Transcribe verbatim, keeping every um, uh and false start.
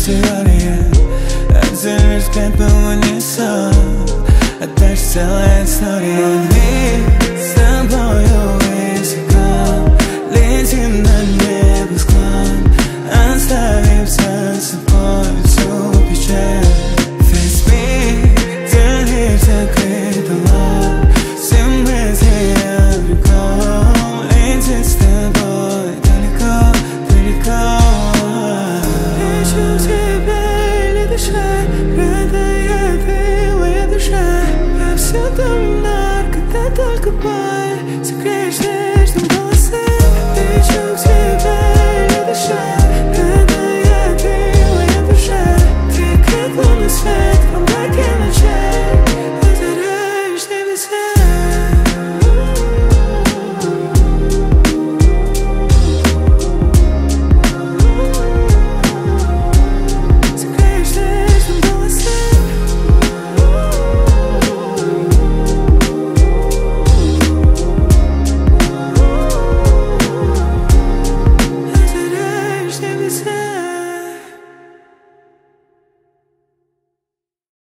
теория. Отдельный взгляд был в унисон, а дальше целая история. Мы с тобою высоко летим на небосклон, оставив за собой всю печаль. Весь мир делит закрытый лоб, все мысли обреком летит с тобой далеко, далеко. Ищу тебя или дышать, родная ты моя душа. Я все там нар, когда только